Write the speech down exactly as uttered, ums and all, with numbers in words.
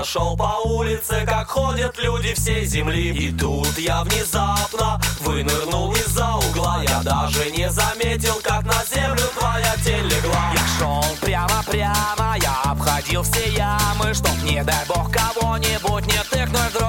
шел по улице, как ходят люди всей земли. И тут я внезапно вынырнул из-за угла. Я даже не заметил, как на землю твоя тень легла. Я шел прямо-прямо, я обходил все ямы, чтоб, не дай бог, кого-нибудь не тыкнуть в грудь.